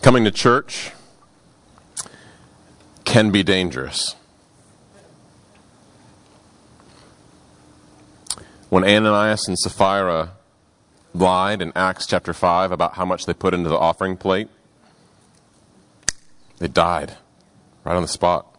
Coming to church can be dangerous. When Ananias and Sapphira lied in Acts chapter 5 about how much they put into the offering plate, they died right on the spot.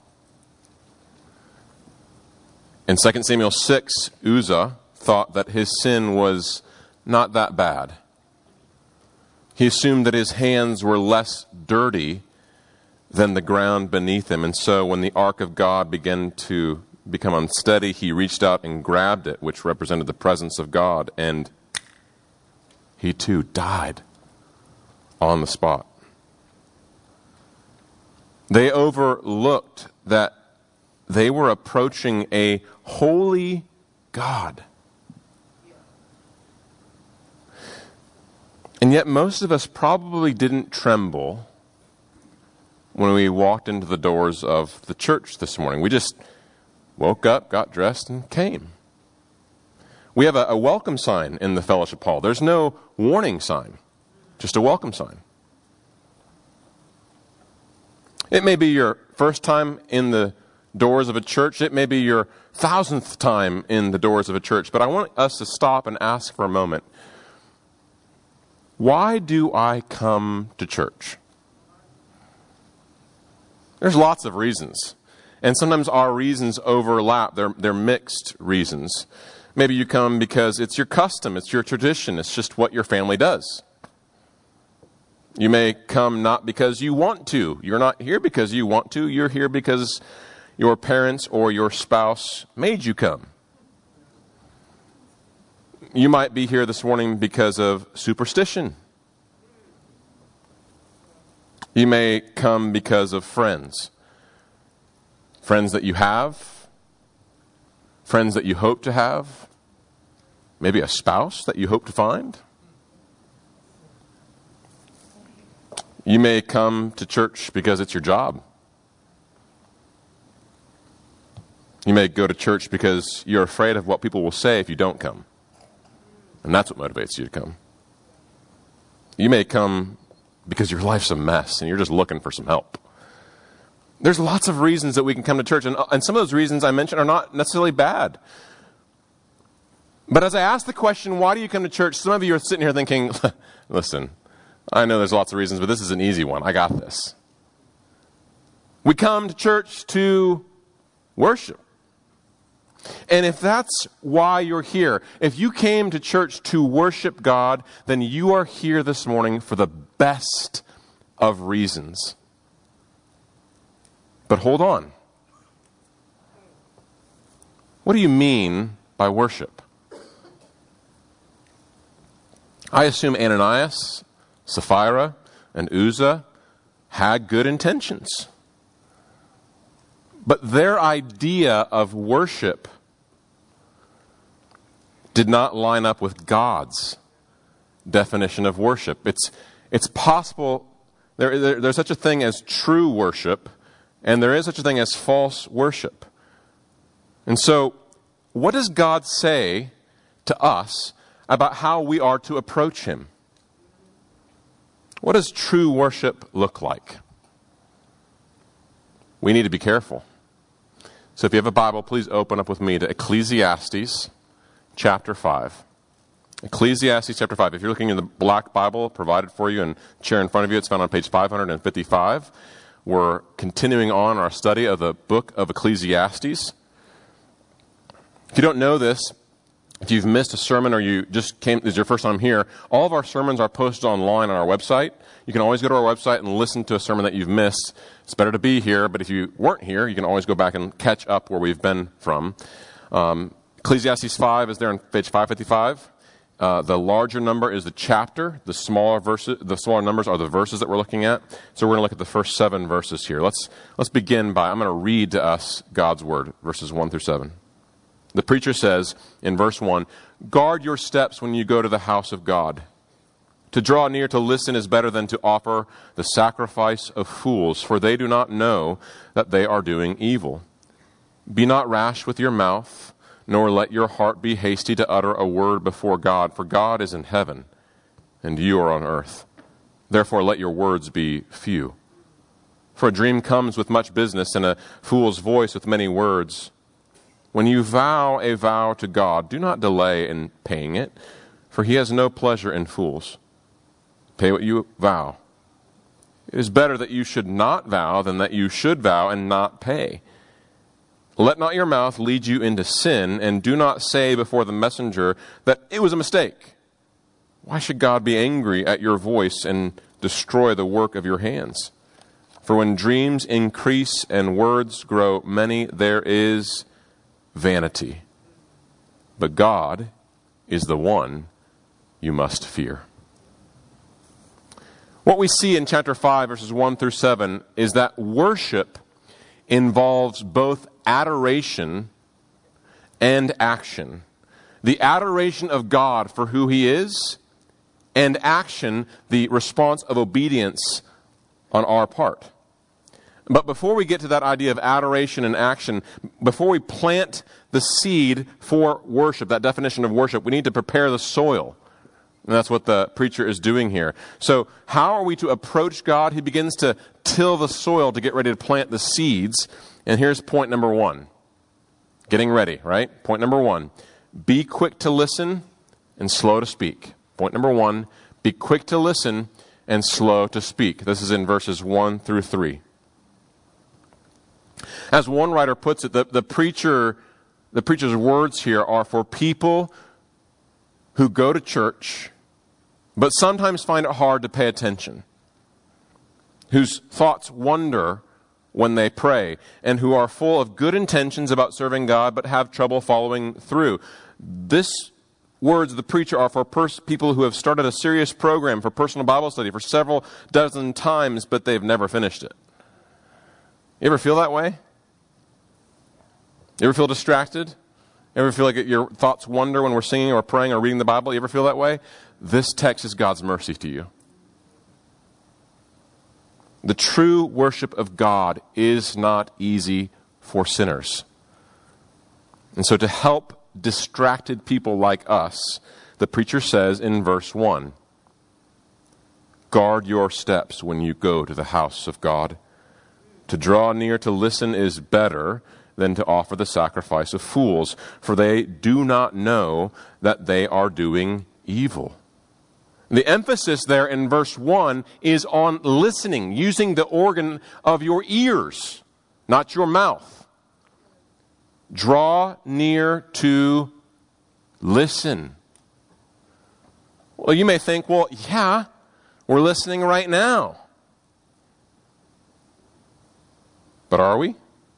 In 2 Samuel 6, Uzzah thought that his sin was not that bad. He assumed that his hands were less dirty than the ground beneath him. And so when the ark of God began to become unsteady, he reached out and grabbed it, which represented the presence of God. And he too died on the spot. They overlooked that they were approaching a holy God. And yet most of us probably didn't tremble when we walked into the doors of the church this morning. We just woke up, got dressed, and came. We have a welcome sign in the fellowship hall. There's no warning sign, just a welcome sign. It may be your first time in the doors of a church. It may be your 1,000th time in the doors of a church. But I want us to stop and ask for a moment. Why do I come to church? There's lots of reasons. And sometimes our reasons overlap. They're mixed reasons. Maybe you come because it's your custom, it's your tradition, it's just what your family does. You may come not because you want to. You're not here because you want to. You're here because your parents or your spouse made you come. You might be here this morning because of superstition. You may come because of friends. Friends that you have. Friends that you hope to have. Maybe a spouse that you hope to find. You may come to church because it's your job. You may go to church because you're afraid of what people will say if you don't come. And that's what motivates you to come. You may come because your life's a mess and you're just looking for some help. There's lots of reasons that we can come to church, and some of those reasons I mentioned are not necessarily bad. But as I ask the question, why do you come to church? Some of you are sitting here thinking, listen, I know there's lots of reasons, but this is an easy one. I got this. We come to church to worship. And if that's why you're here, if you came to church to worship God, then you are here this morning for the best of reasons. But hold on. What do you mean by worship? I assume Ananias, Sapphira, and Uzzah had good intentions. But their idea of worship did not line up with God's definition of worship. It's possible, there's such a thing as true worship, and there is such a thing as false worship. And so, what does God say to us about how we are to approach Him? What does true worship look like? We need to be careful. So if you have a Bible, please open up with me to Ecclesiastes chapter 5. Ecclesiastes chapter 5. If you're looking in the black Bible provided for you and chair in front of you, it's found on page 555. We're continuing on our study of the book of Ecclesiastes. If you don't know this, if you've missed a sermon or you just came, this is your first time here, all of our sermons are posted online on our website. You can always go to our website and listen to a sermon that you've missed. It's better to be here, but if you weren't here, you can always go back and catch up where we've been from. Ecclesiastes 5 is there on page 555. The larger number is the chapter. The smaller numbers are the verses that we're looking at. So we're going to look at the first 7 verses here. Let's begin by, I'm going to read to us God's word, verses 1 through 7. The preacher says in verse 1, "Guard your steps when you go to the house of God. To draw near to listen is better than to offer the sacrifice of fools, for they do not know that they are doing evil. Be not rash with your mouth, nor let your heart be hasty to utter a word before God, for God is in heaven, and you are on earth. Therefore let your words be few. For a dream comes with much business, and a fool's voice with many words. When you vow a vow to God, do not delay in paying it, for he has no pleasure in fools. Pay what you vow. It is better that you should not vow than that you should vow and not pay. Let not your mouth lead you into sin, and do not say before the messenger that it was a mistake. Why should God be angry at your voice and destroy the work of your hands? For when dreams increase and words grow many, there is vanity. But God is the one you must fear. What we see in chapter 5, verses 1 through 7, is that worship involves both adoration and action. The adoration of God for who he is, and action, the response of obedience on our part. But before we get to that idea of adoration and action, before we plant the seed for worship, that definition of worship, we need to prepare the soil. And that's what the preacher is doing here. So how are we to approach God? He begins to till the soil to get ready to plant the seeds. And here's point number 1. Getting ready, right? Point number 1. Be quick to listen and slow to speak. Point number 1. Be quick to listen and slow to speak. This is in verses 1 through 3. As one writer puts it, the preacher's words here are for people who go to church, but sometimes find it hard to pay attention, whose thoughts wander when they pray, and who are full of good intentions about serving God, but have trouble following through. This words of the preacher are for people who have started a serious program for personal Bible study for several dozen times, but they've never finished it. You ever feel that way? You ever feel distracted? You ever feel like your thoughts wander when we're singing or praying or reading the Bible? You ever feel that way? This text is God's mercy to you. The true worship of God is not easy for sinners. And so to help distracted people like us, the preacher says in verse 1, guard your steps when you go to the house of God. To draw near to listen is better than to offer the sacrifice of fools, for they do not know that they are doing evil. The emphasis there in verse 1 is on listening, using the organ of your ears, not your mouth. Draw near to listen. Well, you may think, well, yeah, we're listening right now. But are we?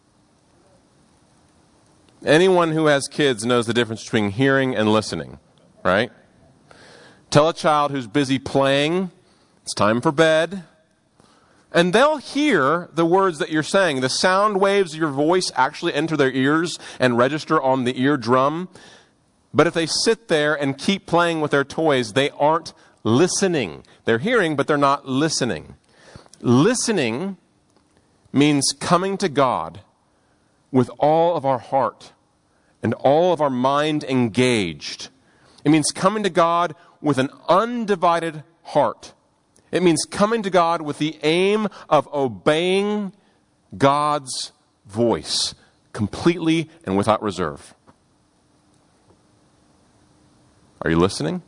Anyone who has kids knows the difference between hearing and listening, right? Tell a child who's busy playing, it's time for bed, and they'll hear the words that you're saying. The sound waves of your voice actually enter their ears and register on the eardrum. But if they sit there and keep playing with their toys, they aren't listening. They're hearing, but they're not listening. Listening means coming to God with all of our heart and all of our mind engaged. It means coming to God with an undivided heart. It means coming to God with the aim of obeying God's voice completely and without reserve. Are you listening?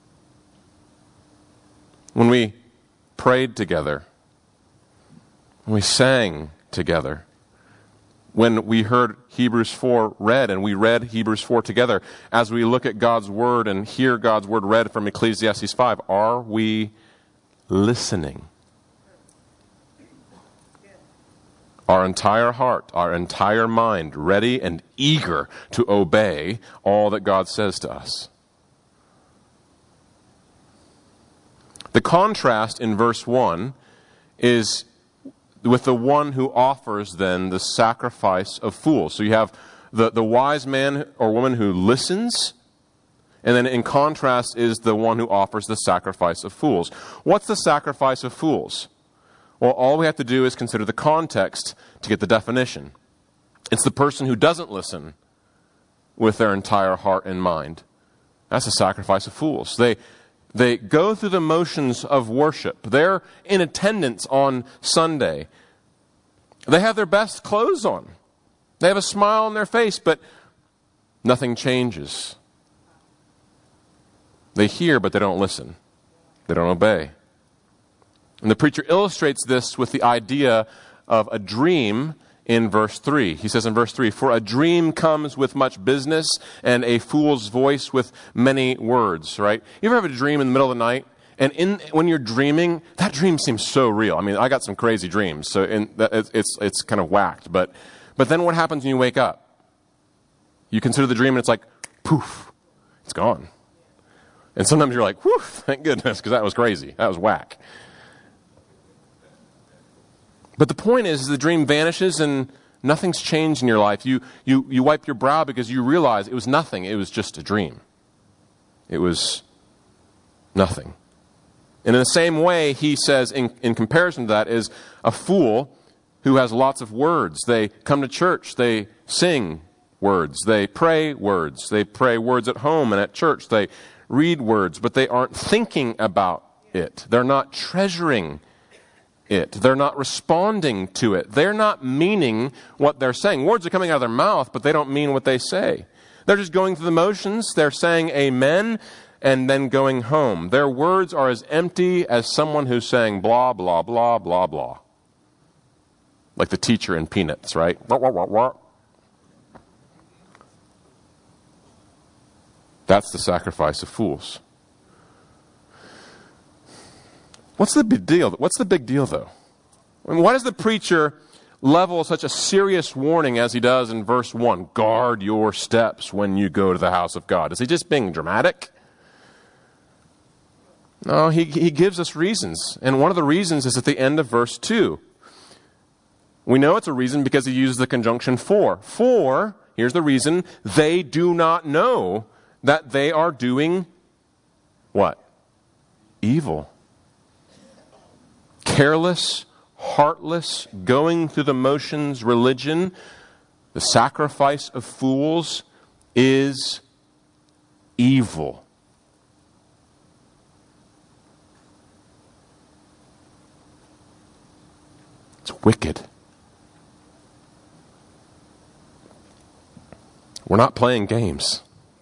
When we prayed together, when we sang together, when we heard Hebrews 4 read, and we read Hebrews 4 together, as we look at God's Word and hear God's Word read from Ecclesiastes 5, are we listening? Our entire heart, our entire mind, ready and eager to obey all that God says to us. The contrast in verse 1 is with the one who offers then the sacrifice of fools. So you have the wise man or woman who listens, and then in contrast is the one who offers the sacrifice of fools. What's the sacrifice of fools? Well, all we have to do is consider the context to get the definition. It's the person who doesn't listen with their entire heart and mind. That's the sacrifice of fools. They They go through the motions of worship. They're in attendance on Sunday. They have their best clothes on. They have a smile on their face, but nothing changes. They hear, but they don't listen. They don't obey. And the preacher illustrates this with the idea of a dream in verse 3. He says in verse 3, "For a dream comes with much business, and a fool's voice with many words," right? You ever have a dream in the middle of the night? And when you're dreaming, that dream seems so real. I mean, I got some crazy dreams, so it's kind of whacked. But then what happens when you wake up? You consider the dream, and it's like, poof, it's gone. And sometimes you're like, whew, thank goodness, because that was crazy. That was whack. But the point is, the dream vanishes and nothing's changed in your life. You wipe your brow because you realize it was nothing. It was just a dream. It was nothing. And in the same way, he says, in comparison to that, is a fool who has lots of words. They come to church. They sing words. They pray words. They pray words at home and at church. They read words, but they aren't thinking about it. They're not treasuring it. They're not responding to it. They're not meaning what they're saying. Words are coming out of their mouth, but they don't mean what they say. They're just going through the motions. They're saying amen and then going home. Their words are as empty as someone who's saying blah, blah, blah, blah, blah. Like the teacher in Peanuts, right? That's the sacrifice of fools. What's the big deal? What's the big deal, though? I mean, why does the preacher level such a serious warning as he does in verse 1? Guard your steps when you go to the house of God. Is he just being dramatic? No, he gives us reasons. And one of the reasons is at the end of verse 2. We know it's a reason because he uses the conjunction for. For, here's the reason, they do not know that they are doing what? Evil. Careless, heartless, going through the motions religion, the sacrifice of fools, is evil. It's wicked. We're not playing games.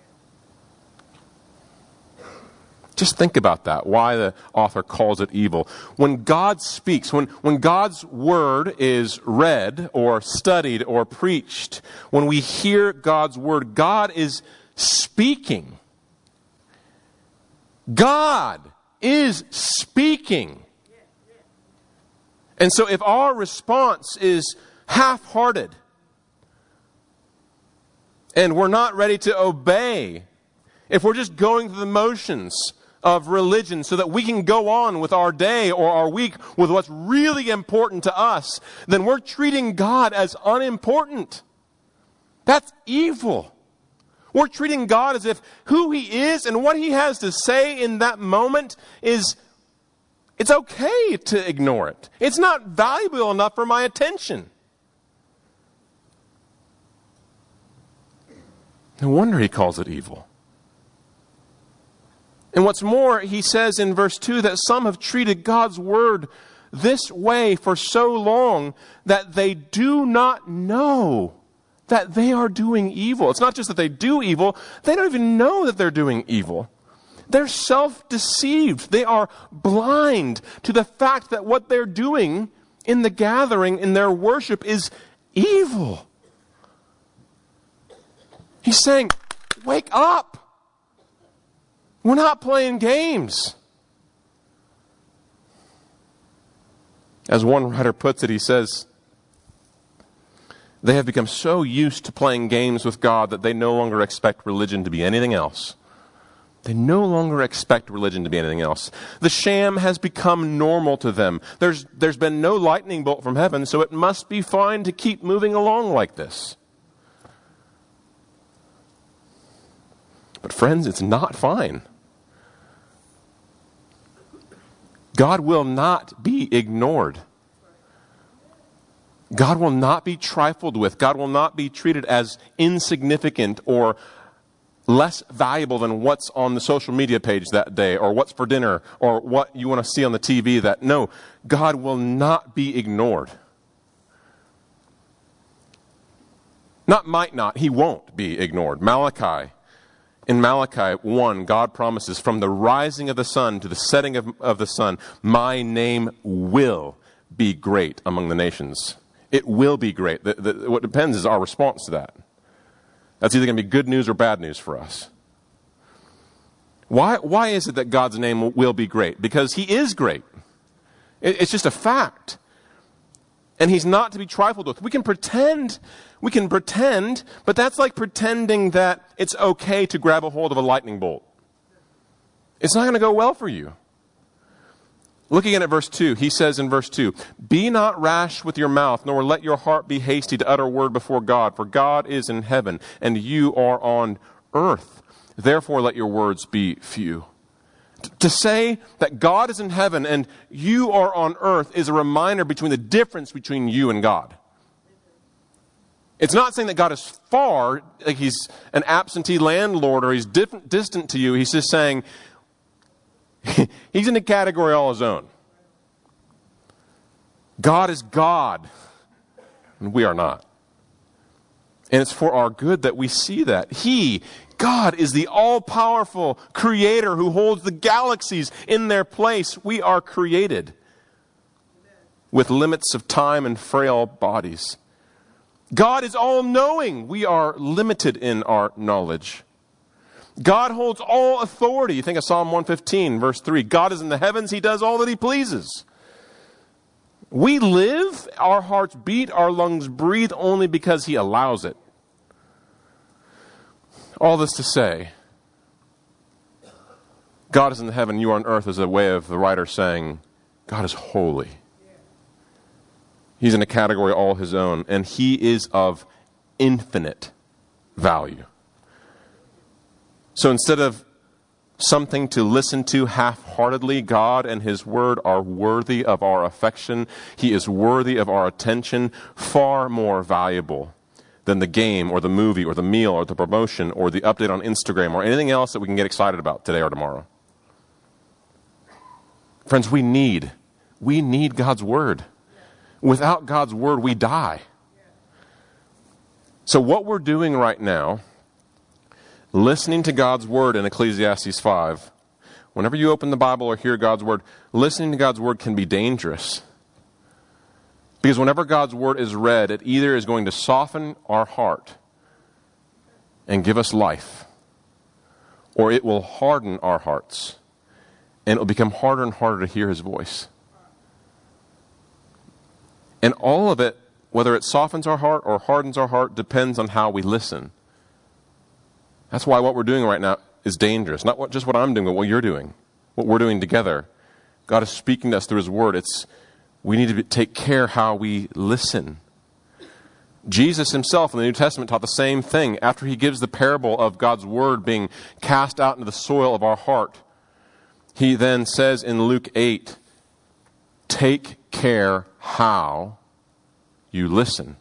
Just think about that, why the author calls it evil. When God speaks, when God's word is read or studied or preached, when we hear God's word, God is speaking. God is speaking. And so if our response is half-hearted and we're not ready to obey, if we're just going through the motions of religion so that we can go on with our day or our week with what's really important to us, then we're treating God as unimportant. That's evil. We're treating God as if who He is and what He has to say in that moment is, it's okay to ignore it. It's not valuable enough for my attention. No wonder He calls it evil. And what's more, he says in verse 2 that some have treated God's word this way for so long that they do not know that they are doing evil. It's not just that they do evil, they don't even know that they're doing evil. They're self-deceived. They are blind to the fact that what they're doing in the gathering, in their worship, is evil. He's saying, wake up. We're not playing games. As one writer puts it, he says, they have become so used to playing games with God that they no longer expect religion to be anything else. They no longer expect religion to be anything else. The sham has become normal to them. There's been no lightning bolt from heaven, so it must be fine to keep moving along like this. But friends, it's not fine. God will not be ignored. God will not be trifled with. God will not be treated as insignificant or less valuable than what's on the social media page that day, or what's for dinner, or what you want to see on the TV. That no, God will not be ignored. Not might not, he won't be ignored. In Malachi 1, God promises, from the rising of the sun to the setting of the sun, my name will be great among the nations. It will be great. What depends is our response to that. That's either going to be good news or bad news for us. Why is it that God's name will be great? Because he is great. It's just a fact. And he's not to be trifled with. We can pretend, but that's like pretending that it's okay to grab a hold of a lightning bolt. It's not going to go well for you. Looking at verse 2, he says in verse 2, be not rash with your mouth, nor let your heart be hasty to utter a word before God, for God is in heaven, and you are on earth. Therefore let your words be few. To say that God is in heaven and you are on earth is a reminder between the difference between you and God. It's not saying that God is far, like he's an absentee landlord or he's distant to you. He's just saying he's in a category all his own. God is God, and we are not. And it's for our good that we see that. God is the all-powerful creator who holds the galaxies in their place. We are created with limits of time and frail bodies. God is all-knowing. We are limited in our knowledge. God holds all authority. Think of Psalm 115, verse 3. God is in the heavens. He does all that he pleases. We live, our hearts beat, our lungs breathe only because he allows it. All this to say, God is in the heaven, you are on earth, is a way of the writer saying, God is holy. He's in a category all his own, and he is of infinite value. So instead of something to listen to half-heartedly, God and his word are worthy of our affection. He is worthy of our attention, far more valuable than the game or the movie or the meal or the promotion or the update on Instagram or anything else that we can get excited about today or tomorrow. Friends, we need God's word. Without God's word, we die. So what we're doing right now, listening to God's word in Ecclesiastes 5, whenever you open the Bible or hear God's word, listening to God's word can be dangerous. Because whenever God's word is read, it either is going to soften our heart and give us life, or it will harden our hearts, and it will become harder and harder to hear his voice. And all of it, whether it softens our heart or hardens our heart, depends on how we listen. That's why what we're doing right now is dangerous. Not just what I'm doing, but what you're doing, what we're doing together. God is speaking to us through his word. We need to take care how we listen. Jesus himself in the New Testament taught the same thing. After he gives the parable of God's word being cast out into the soil of our heart, he then says in Luke 8, take care how you listen.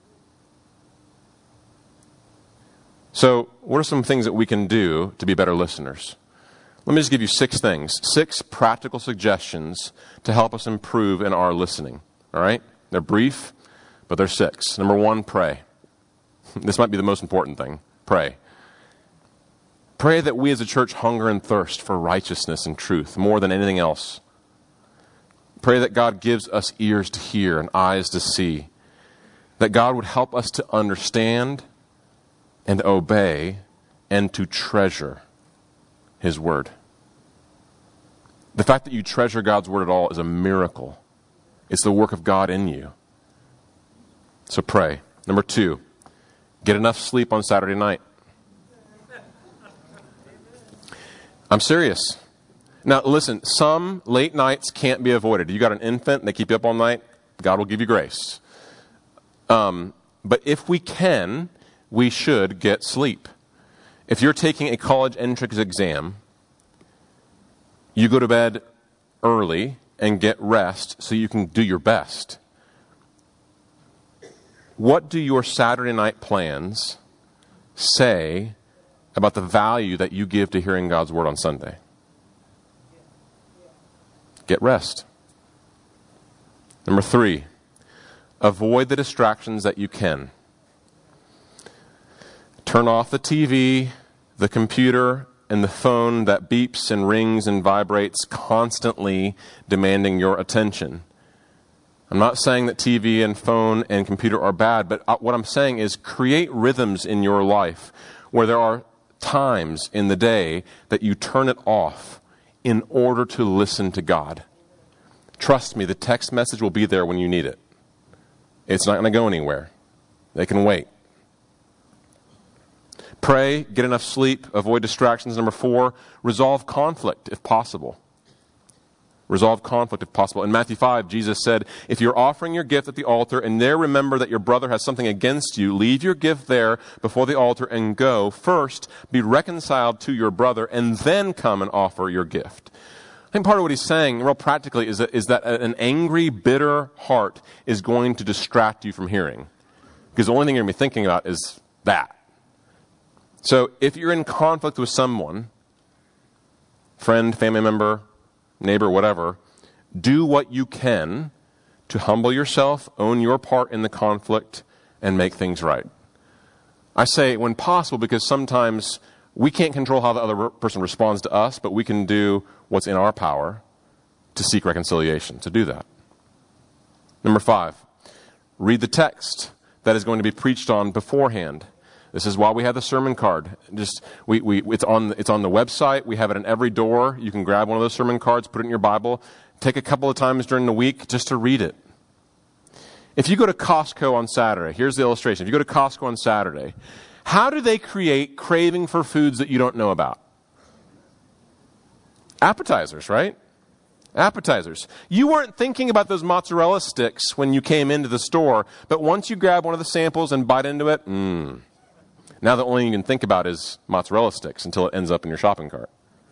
So, what are some things that we can do to be better listeners? Let me just give you 6 things, 6 practical suggestions to help us improve in our listening. All right? They're brief, but they're 6. Number 1, pray. This might be the most important thing. Pray. Pray that we as a church hunger and thirst for righteousness and truth more than anything else. Pray that God gives us ears to hear and eyes to see. That God would help us to understand and obey and to treasure his word. The fact that you treasure God's word at all is a miracle. It's the work of God in you. So pray. Number 2, get enough sleep on Saturday night. I'm serious. Now listen, some late nights can't be avoided. You got an infant and they keep you up all night, God will give you grace. But if we can, we should get sleep. If you're taking a college entrance exam, you go to bed early and get rest so you can do your best. What do your Saturday night plans say about the value that you give to hearing God's word on Sunday. Get rest. Number 3, avoid the distractions that you can. Turn off the TV, the computer, and the phone that beeps and rings and vibrates, constantly demanding your attention. I'm not saying that TV and phone and computer are bad, but what I'm saying is create rhythms in your life where there are times in the day that you turn it off in order to listen to God. Trust me, the text message will be there when you need it. It's not going to go anywhere. They can wait. Pray, get enough sleep, avoid distractions. Number 4, resolve conflict if possible. Resolve conflict if possible. In Matthew 5, Jesus said, if you're offering your gift at the altar and there remember that your brother has something against you, leave your gift there before the altar and go. First, be reconciled to your brother and then come and offer your gift. I think part of what he's saying, real practically, is that an angry, bitter heart is going to distract you from hearing. Because the only thing you're going to be thinking about is that. So if you're in conflict with someone, friend, family member, neighbor, whatever, do what you can to humble yourself, own your part in the conflict, and make things right. I say when possible because sometimes we can't control how the other person responds to us, but we can do what's in our power to seek reconciliation, to do that. Number 5, read the text that is going to be preached on beforehand. This is why we have the sermon card. It's on the website. We have it in every door. You can grab one of those sermon cards, put it in your Bible, take a couple of times during the week just to read it. If you go to Costco on Saturday, here's the illustration. If you go to Costco on Saturday, how do they create craving for foods that you don't know about? Appetizers, right? Appetizers. You weren't thinking about those mozzarella sticks when you came into the store, but once you grab one of the samples and bite into it, now the only thing you can think about is mozzarella sticks until it ends up in your shopping cart.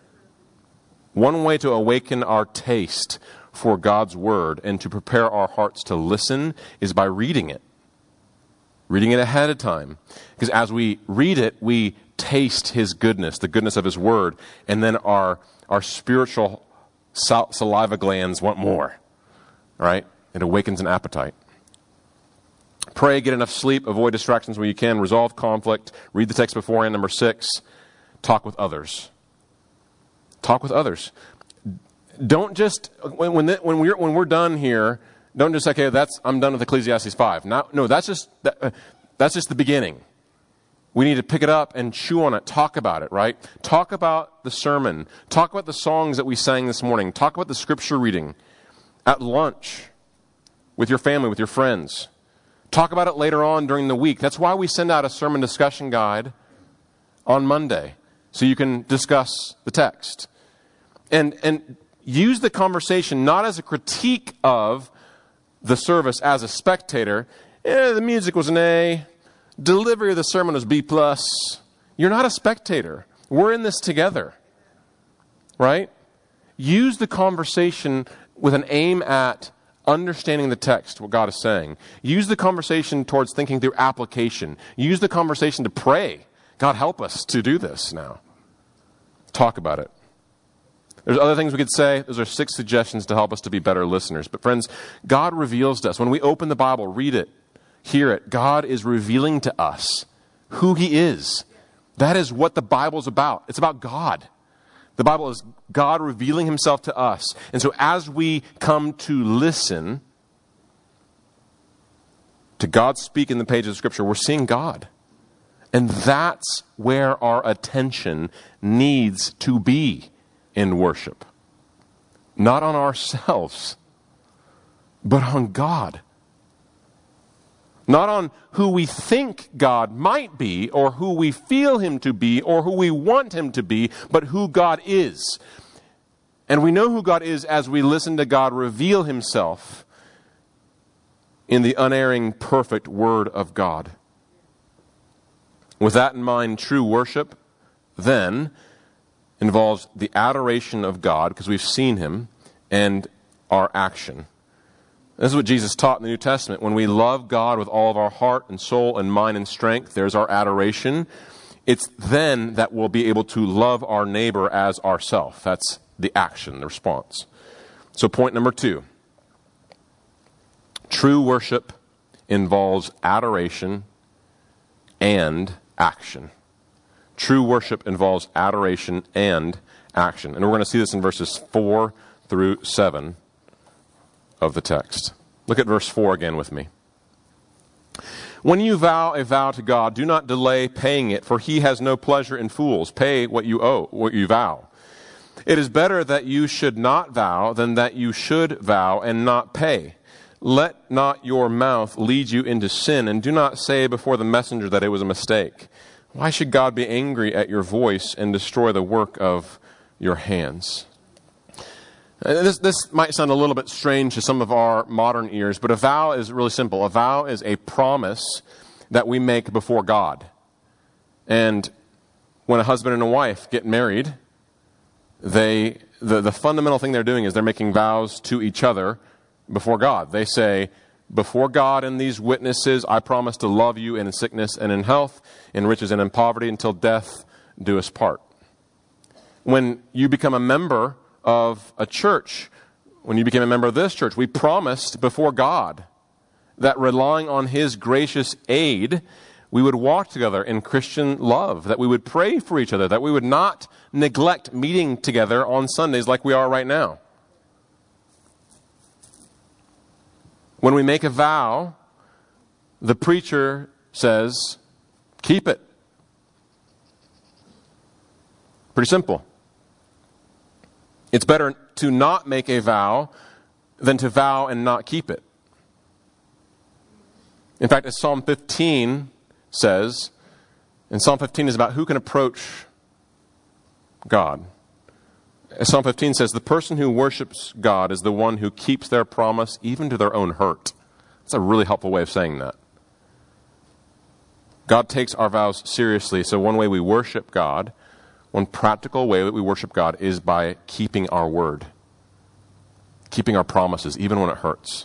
One way to awaken our taste for God's word and to prepare our hearts to listen is by reading it. Reading it ahead of time. Because as we read it, we taste His goodness, the goodness of His word, and then our spiritual saliva glands want more. Right? It awakens an appetite. Pray, get enough sleep, avoid distractions where you can, resolve conflict, read the text beforehand. Number 6, talk with others. Talk with others. Don't just, when we're done here, don't just say, okay, I'm done with Ecclesiastes 5. No, that's just the beginning. We need to pick it up and chew on it, talk about it, right? Talk about the sermon. Talk about the songs that we sang this morning. Talk about the scripture reading at lunch with your family, with your friends. Talk about it later on during the week. That's why we send out a sermon discussion guide on Monday, so you can discuss the text. And use the conversation not as a critique of the service as a spectator. The music was an A. Delivery of the sermon was B+. You're not a spectator. We're in this together. Right? Use the conversation with an aim at understanding the text, what God is saying. Use the conversation towards thinking through application. Use the conversation to pray. God, help us to do this now. Talk about it. There's other things we could say. Those are 6 suggestions to help us to be better listeners. But friends, God reveals to us. When we open the Bible, read it, hear it, God is revealing to us who He is. That is what the Bible is about. It's about God. The Bible is God revealing Himself to us. And so as we come to listen to God speak in the pages of Scripture, we're seeing God. And that's where our attention needs to be in worship. Not on ourselves, but on God. Not on who we think God might be, or who we feel Him to be, or who we want Him to be, but who God is. And we know who God is as we listen to God reveal Himself in the unerring, perfect Word of God. With that in mind, true worship then involves the adoration of God, because we've seen Him, and our action. This is what Jesus taught in the New Testament. When we love God with all of our heart and soul and mind and strength, there's our adoration. it's then that we'll be able to love our neighbor as ourself. That's the action, the response. So point number 2. True worship involves adoration and action. True worship involves adoration and action. And we're going to see this in verses 4 through 7 of the text. Look at verse 4 again with me. When you vow a vow to God, do not delay paying it, for he has no pleasure in fools. Pay what you owe, what you vow. It is better that you should not vow than that you should vow and not pay. Let not your mouth lead you into sin, and do not say before the messenger that it was a mistake. Why should God be angry at your voice and destroy the work of your hands? This might sound a little bit strange to some of our modern ears, but a vow is really simple. A vow is a promise that we make before God. And when a husband and a wife get married, the fundamental thing they're doing is they're making vows to each other before God. They say, before God and these witnesses, I promise to love you in sickness and in health, in riches and in poverty, until death do us part. When you become a member of a church, when you became a member of this church, we promised before God that relying on His gracious aid, we would walk together in Christian love, that we would pray for each other, that we would not neglect meeting together on Sundays like we are right now. When we make a vow, the preacher says, keep it. Pretty simple. It's better to not make a vow than to vow and not keep it. In fact, as Psalm 15 says, and Psalm 15 is about who can approach God. As Psalm 15 says, the person who worships God is the one who keeps their promise even to their own hurt. That's a really helpful way of saying that. God takes our vows seriously, so one way we worship God, one practical way that we worship God is by keeping our word, keeping our promises, even when it hurts.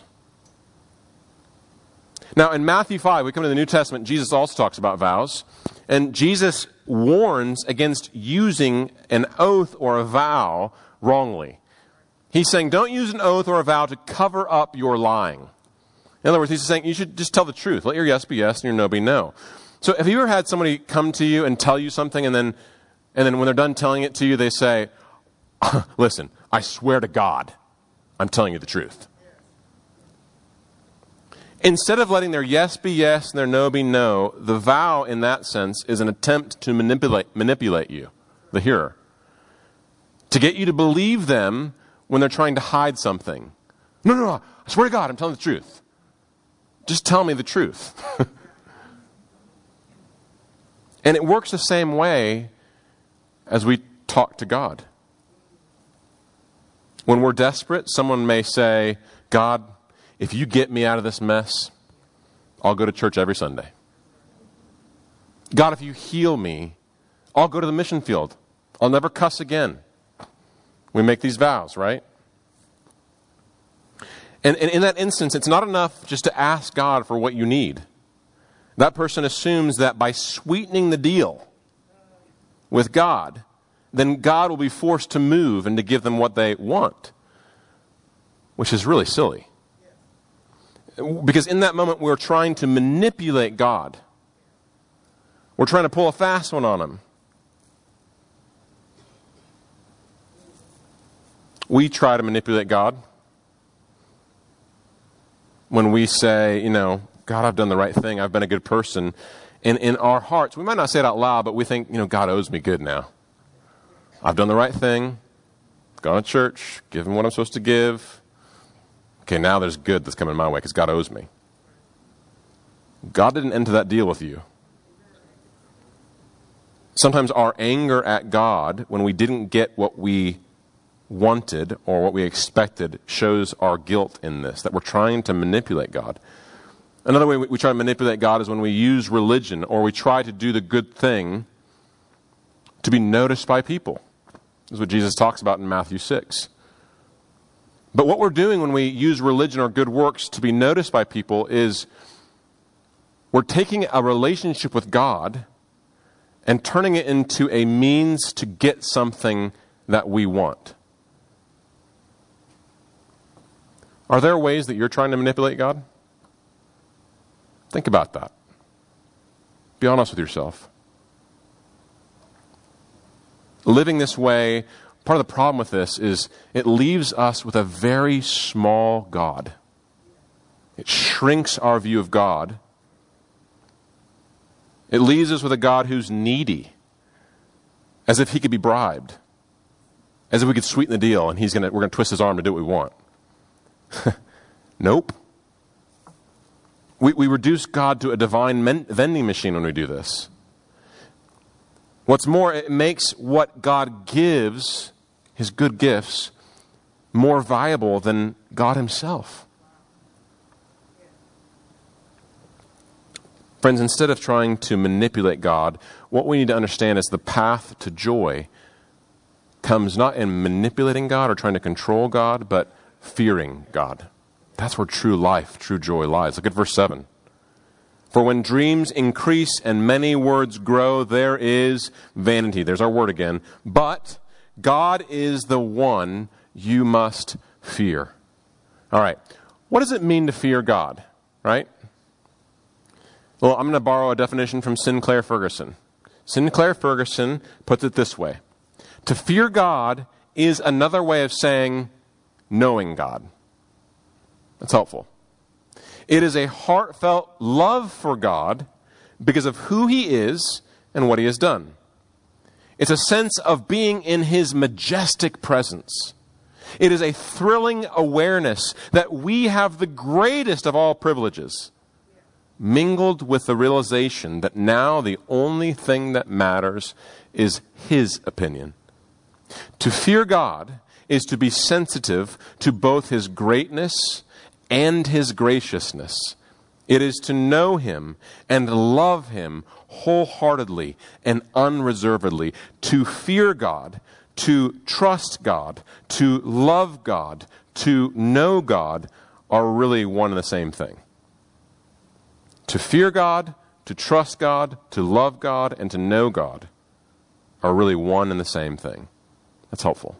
Now, in Matthew 5, we come to the New Testament, Jesus also talks about vows, and Jesus warns against using an oath or a vow wrongly. He's saying, don't use an oath or a vow to cover up your lying. In other words, he's saying you should just tell the truth. Let your yes be yes and your no be no. So have you ever had somebody come to you and tell you something, and then when they're done telling it to you, they say, listen, I swear to God, I'm telling you the truth. Instead of letting their yes be yes and their no be no, the vow in that sense is an attempt to manipulate you, the hearer, to get you to believe them when they're trying to hide something. No, I swear to God, I'm telling the truth. Just tell me the truth. And it works the same way as we talk to God. When we're desperate, someone may say, God, if you get me out of this mess, I'll go to church every Sunday. God, if you heal me, I'll go to the mission field. I'll never cuss again. We make these vows, right? And in that instance, it's not enough just to ask God for what you need. That person assumes that by sweetening the deal with God, then God will be forced to move and to give them what they want, which is really silly. Because in that moment, we're trying to manipulate God. We're trying to pull a fast one on Him. We try to manipulate God when we say, God, I've done the right thing. I've been a good person. And in our hearts, we might not say it out loud, but we think, God owes me good now. I've done the right thing. Gone to church. Given what I'm supposed to give. Okay, now there's good that's coming my way because God owes me. God didn't enter that deal with you. Sometimes our anger at God when we didn't get what we wanted or what we expected shows our guilt in this, that we're trying to manipulate God. Another way we try to manipulate God is when we use religion or we try to do the good thing to be noticed by people. This is what Jesus talks about in Matthew 6. But what we're doing when we use religion or good works to be noticed by people is we're taking a relationship with God and turning it into a means to get something that we want. Are there ways that you're trying to manipulate God? Think about that. Be honest with yourself. Living this way, part of the problem with this is it leaves us with a very small God. It shrinks our view of God. It leaves us with a God who's needy, as if he could be bribed, as if we could sweeten the deal and we're going to twist his arm to do what we want. Nope. We reduce God to a divine vending machine when we do this. What's more, it makes what God gives, his good gifts, more valuable than God himself. Friends, instead of trying to manipulate God, what we need to understand is the path to joy comes not in manipulating God or trying to control God, but fearing God. That's where true life, true joy lies. Look at verse 7. For when dreams increase and many words grow, there is vanity. There's our word again. But God is the one you must fear. All right. What does it mean to fear God? Right? Well, I'm going to borrow a definition from Sinclair Ferguson. Sinclair Ferguson puts it this way. To fear God is another way of saying knowing God. That's helpful. It is a heartfelt love for God because of who he is and what he has done. It's a sense of being in his majestic presence. It is a thrilling awareness that we have the greatest of all privileges, mingled with the realization that now the only thing that matters is his opinion. To fear God is to be sensitive to both his greatness and his graciousness. It is to know him and love him wholeheartedly and unreservedly. To fear God, to trust God, to love God, to know God are really one and the same thing. To fear God, to trust God, to love God, and to know God are really one and the same thing. That's helpful.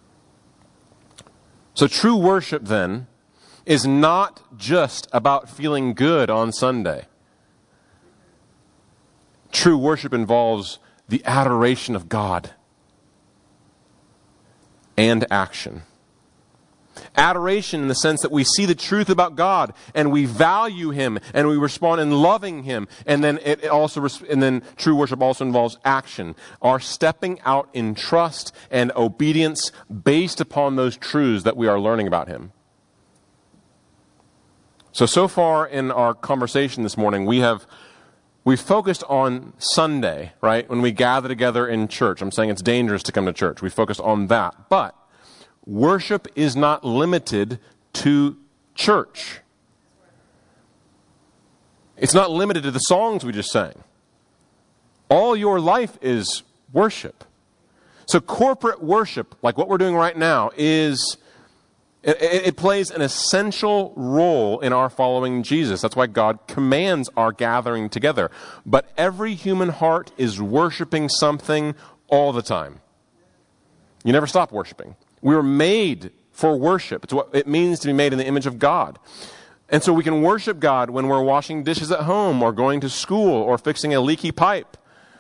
So true worship then is not just about feeling good on Sunday. True worship involves the adoration of God and action. Adoration in the sense that we see the truth about God and we value him and we respond in loving him. And then true worship also involves action. Our stepping out in trust and obedience based upon those truths that we are learning about him. So far in our conversation this morning, we've focused on Sunday, right? When we gather together in church. I'm saying it's dangerous to come to church. We focused on that. But worship is not limited to church. It's not limited to the songs we just sang. All your life is worship. So corporate worship, like what we're doing right now, it plays an essential role in our following Jesus. That's why God commands our gathering together. But every human heart is worshiping something all the time. You never stop worshiping. We were made for worship. It's what it means to be made in the image of God. And so we can worship God when we're washing dishes at home or going to school or fixing a leaky pipe.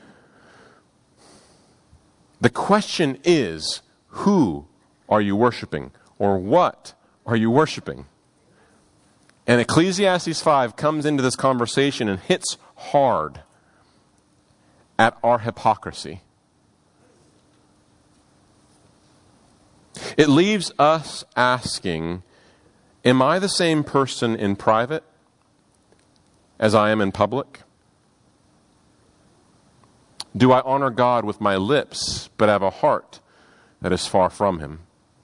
The question is, who are you worshiping? Or what are you worshiping? And Ecclesiastes 5 comes into this conversation and hits hard at our hypocrisy. It leaves us asking, am I the same person in private as I am in public? Do I honor God with my lips, but have a heart that is far from him?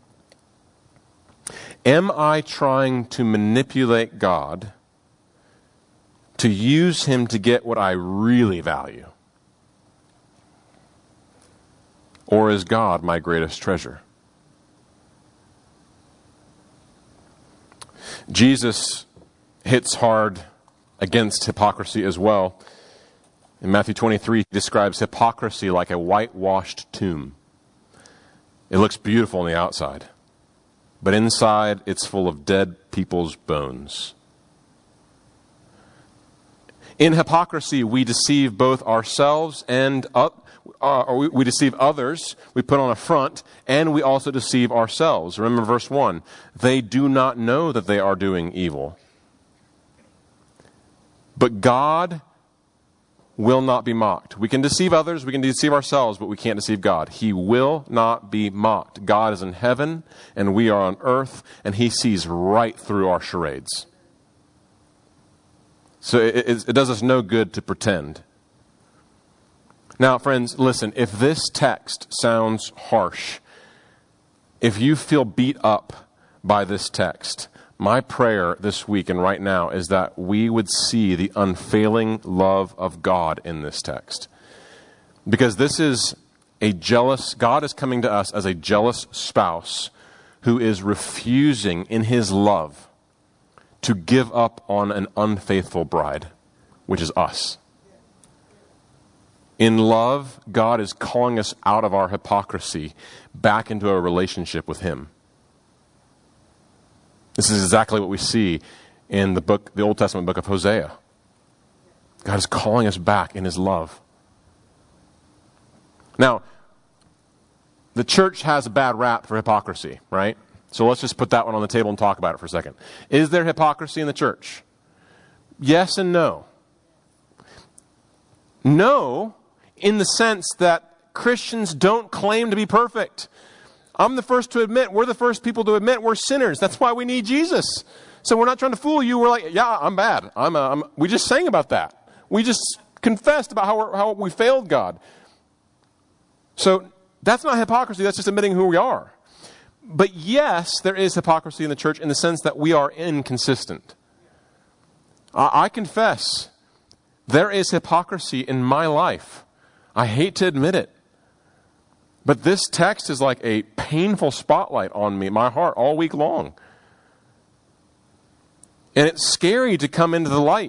Am I trying to manipulate God to use him to get what I really value? Or is God my greatest treasure? Jesus hits hard against hypocrisy as well. In Matthew 23, he describes hypocrisy like a whitewashed tomb. It looks beautiful on the outside, but inside it's full of dead people's bones. In hypocrisy, we deceive both ourselves and we deceive others. We put on a front, and we also deceive ourselves. Remember verse 1. They do not know that they are doing evil. But God will not be mocked. We can deceive others, we can deceive ourselves, but we can't deceive God. He will not be mocked. God is in heaven, and we are on earth, and He sees right through our charades. So it does us no good to pretend. Now, friends, listen, if this text sounds harsh, if you feel beat up by this text, my prayer this week and right now is that we would see the unfailing love of God in this text. Because this is God is coming to us as a jealous spouse who is refusing in His love to give up on an unfaithful bride, which is us. In love, God is calling us out of our hypocrisy back into a relationship with Him. This is exactly what we see in the Old Testament book of Hosea. God is calling us back in His love. Now, the church has a bad rap for hypocrisy, right? So let's just put that one on the table and talk about it for a second. Is there hypocrisy in the church? Yes and no. No, in the sense that Christians don't claim to be perfect. I'm the first to admit, we're the first people to admit we're sinners. That's why we need Jesus. So we're not trying to fool you. We're like, yeah, I'm bad. We just sang about that. We just confessed about how we failed God. So that's not hypocrisy. That's just admitting who we are. But yes, there is hypocrisy in the church in the sense that we are inconsistent. I confess, there is hypocrisy in my life. I hate to admit it. But this text is like a painful spotlight on me, my heart, all week long. And it's scary to come into the light.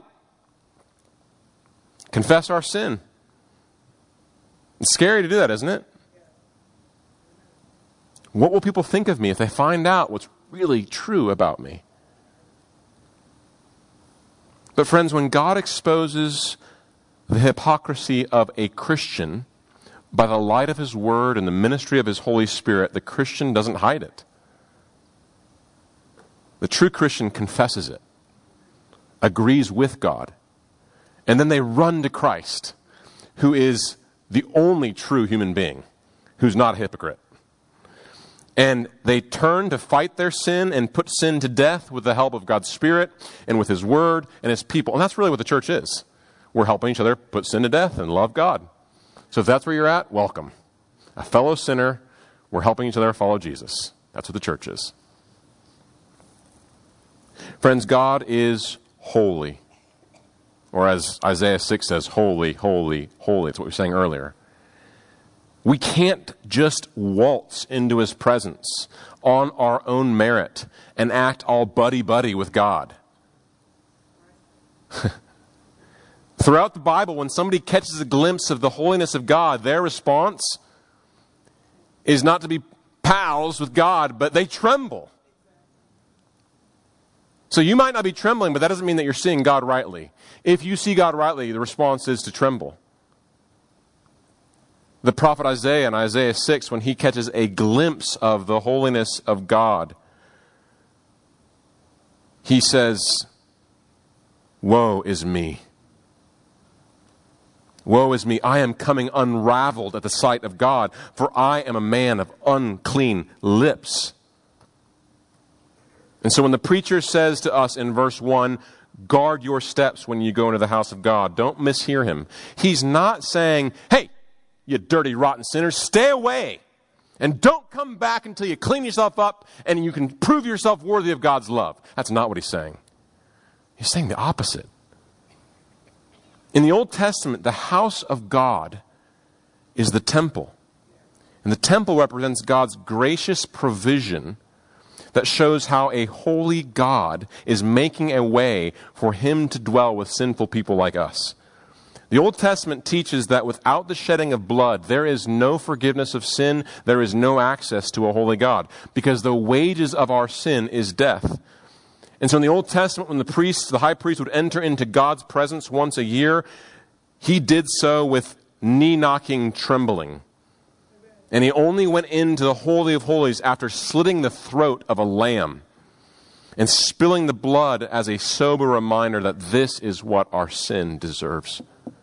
Confess our sin. It's scary to do that, isn't it? What will people think of me if they find out what's really true about me? But friends, when God exposes the hypocrisy of a Christian by the light of His Word and the ministry of His Holy Spirit, the Christian doesn't hide it. The true Christian confesses it, agrees with God, and then they run to Christ, who is the only true human being, who's not a hypocrite. And they turn to fight their sin and put sin to death with the help of God's Spirit and with His Word and His people. And that's really what the church is. We're helping each other put sin to death and love God. So if that's where you're at, welcome. A fellow sinner, we're helping each other follow Jesus. That's what the church is. Friends, God is holy. Or as Isaiah 6 says, holy, holy, holy. It's what we were saying earlier. We can't just waltz into His presence on our own merit and act all buddy-buddy with God. Throughout the Bible, when somebody catches a glimpse of the holiness of God, their response is not to be pals with God, but they tremble. So you might not be trembling, but that doesn't mean that you're seeing God rightly. If you see God rightly, the response is to tremble. The prophet Isaiah in Isaiah 6, when he catches a glimpse of the holiness of God, he says, "Woe is me. Woe is me. I am coming unraveled at the sight of God, for I am a man of unclean lips." And so when the preacher says to us in verse 1, guard your steps when you go into the house of God, don't mishear him. He's not saying, hey, you dirty, rotten sinners, stay away. And don't come back until you clean yourself up and you can prove yourself worthy of God's love. That's not what he's saying. He's saying the opposite. In the Old Testament, the house of God is the temple. And the temple represents God's gracious provision that shows how a holy God is making a way for Him to dwell with sinful people like us. The Old Testament teaches that without the shedding of blood, there is no forgiveness of sin, there is no access to a holy God, because the wages of our sin is death. And so in the Old Testament, when the high priest would enter into God's presence once a year, he did so with knee-knocking trembling. And he only went into the Holy of Holies after slitting the throat of a lamb and spilling the blood as a sober reminder that this is what our sin deserves.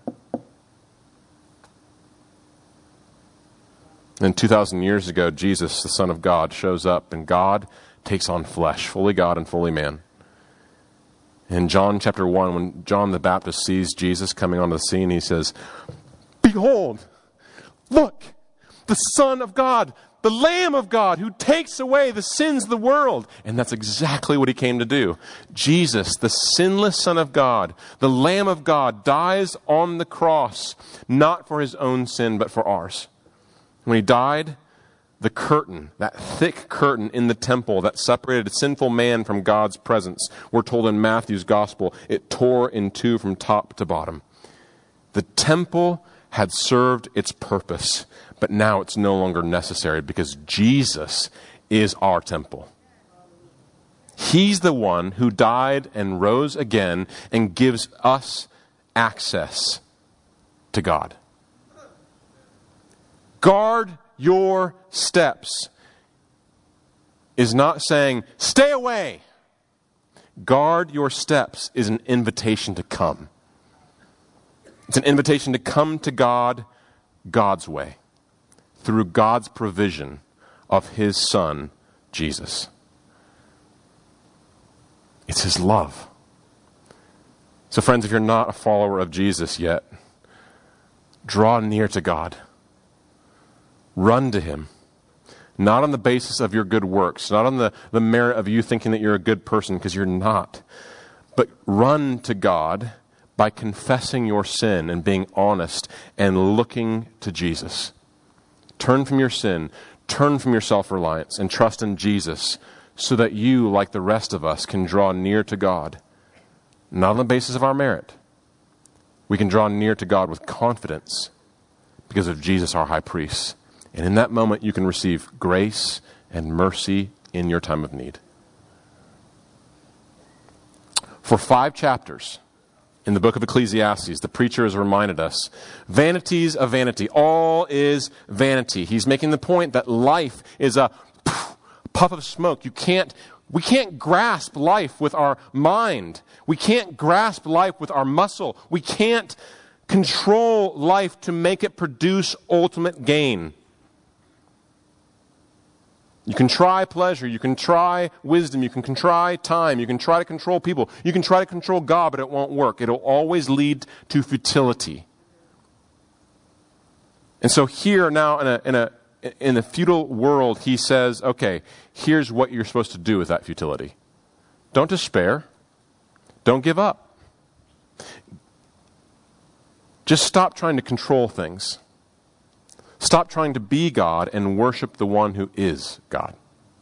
And 2,000 years ago, Jesus, the Son of God, shows up, and God takes on flesh, fully God and fully man. In John chapter 1, when John the Baptist sees Jesus coming onto the scene, he says, "Behold, look, the Son of God, the Lamb of God, who takes away the sins of the world." And that's exactly what he came to do. Jesus, the sinless Son of God, the Lamb of God, dies on the cross, not for his own sin, but for ours. When he died, the curtain, that thick curtain in the temple that separated a sinful man from God's presence, we're told in Matthew's gospel, it tore in two from top to bottom. The temple had served its purpose, but now it's no longer necessary because Jesus is our temple. He's the one who died and rose again and gives us access to God. Guard your steps is not saying, stay away. Guard your steps is an invitation to come. It's an invitation to come to God God's way, through God's provision of his Son, Jesus. It's his love. So friends, if you're not a follower of Jesus yet, draw near to God. Run to him. Not on the basis of your good works, not on the merit of you thinking that you're a good person, because you're not. But run to God by confessing your sin and being honest and looking to Jesus. Turn from your sin, turn from your self-reliance, and trust in Jesus so that you, like the rest of us, can draw near to God. Not on the basis of our merit. We can draw near to God with confidence because of Jesus, our high priest. And in that moment, you can receive grace and mercy in your time of need. For 5 chapters in the book of Ecclesiastes, the preacher has reminded us, vanities of vanity. All is vanity. He's making the point that life is a puff of smoke. We can't grasp life with our mind. We can't grasp life with our muscle. We can't control life to make it produce ultimate gain. You can try pleasure, you can try wisdom, you can try time, you can try to control people, you can try to control God, but it won't work. It'll always lead to futility. And so here now in a futile world, he says, okay, here's what you're supposed to do with that futility. Don't despair. Don't give up. Just stop trying to control things. Stop trying to be God and worship the one who is God.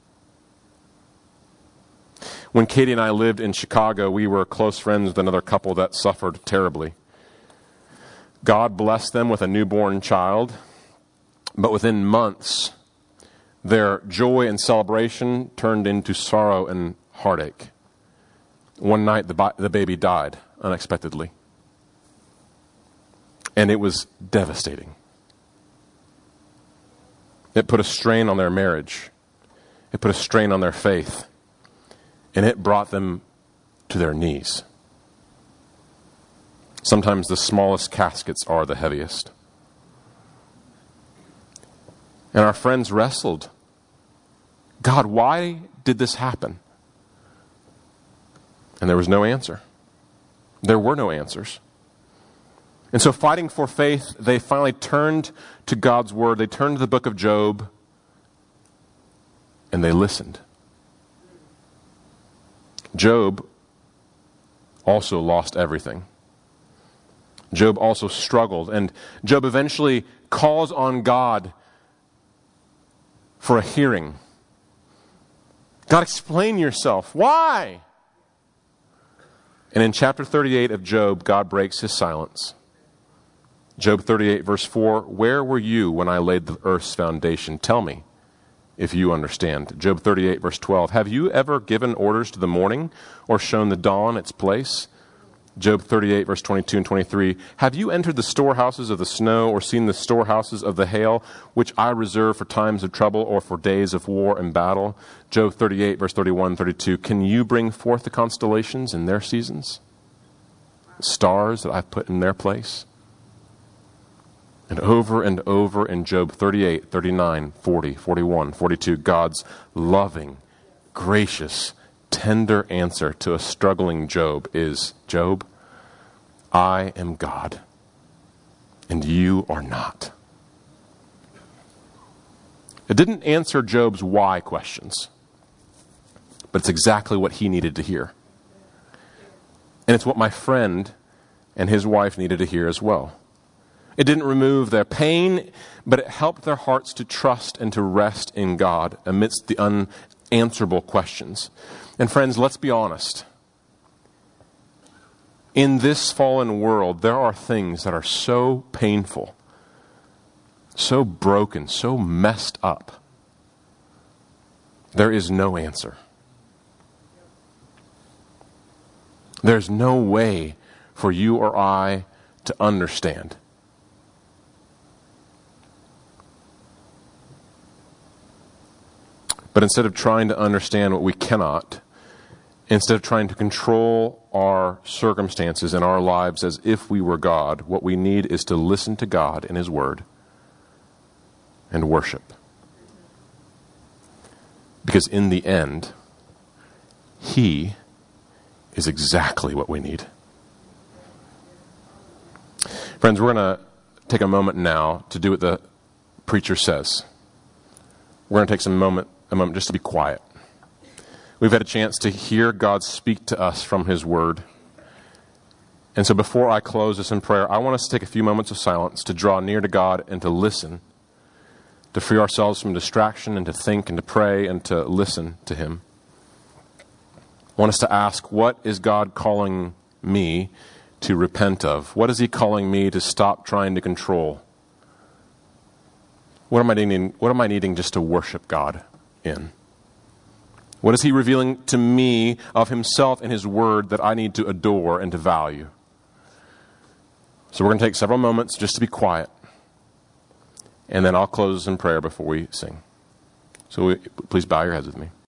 When Katie and I lived in Chicago, we were close friends with another couple that suffered terribly. God blessed them with a newborn child, but within months, their joy and celebration turned into sorrow and heartache. One night, the baby died unexpectedly. And it was devastating. It put a strain on their marriage. It put a strain on their faith. And it brought them to their knees. Sometimes the smallest caskets are the heaviest. And our friends wrestled. God, why did this happen? And there was no answer. There were no answers. And so fighting for faith, they finally turned to God's word. They turned to the book of Job, and they listened. Job also lost everything. Job also struggled, and Job eventually calls on God for a hearing. God, explain yourself. Why? And in chapter 38 of Job, God breaks his silence. Job 38, verse 4, where were you when I laid the earth's foundation? Tell me, if you understand. Job 38, verse 12, have you ever given orders to the morning or shown the dawn its place? Job 38, verse 22 and 23, have you entered the storehouses of the snow or seen the storehouses of the hail, which I reserve for times of trouble or for days of war and battle? Job 38, verse 31 and 32, can you bring forth the constellations in their seasons? Stars that I've put in their place? And over in Job 38, 39, 40, 41, 42, God's loving, gracious, tender answer to a struggling Job is, Job, I am God, and you are not. It didn't answer Job's why questions, but it's exactly what he needed to hear. And it's what my friend and his wife needed to hear as well. It didn't remove their pain, but it helped their hearts to trust and to rest in God amidst the unanswerable questions. And friends, let's be honest. In this fallen world, there are things that are so painful, so broken, so messed up. There is no answer. There's no way for you or I to understand. But instead of trying to understand what we cannot, instead of trying to control our circumstances and our lives as if we were God, what we need is to listen to God in His Word and worship. Because in the end, He is exactly what we need. Friends, we're going to take a moment now to do what the preacher says. We're going to take a moment just to be quiet. We've had a chance to hear God speak to us from His Word. And so before I close this in prayer, I want us to take a few moments of silence to draw near to God and to listen, to free ourselves from distraction and to think and to pray and to listen to Him. I want us to ask, what is God calling me to repent of? What is He calling me to stop trying to control? What am I needing just to worship God in? What is He revealing to me of Himself and His Word that I need to adore and to value? So we're going to take several moments just to be quiet. And then I'll close in prayer before we sing. So please bow your heads with me.